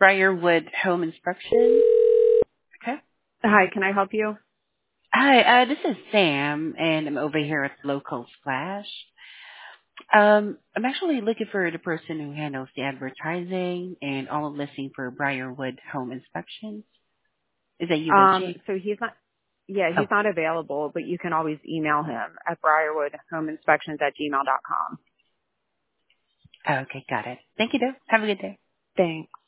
Briarwood Home Inspection. Okay. Hi, can I help you? Hi, this is Sam, and I'm over here at Local Splash. I'm actually looking for the person who handles the advertising and all listing for Briarwood Home Inspections. Is that you by chance? So he's Oh, not available, but you can always email him at briarwoodhomeinspections@gmail.com. okay, got it. Thank you, though. Have a good day. Thanks.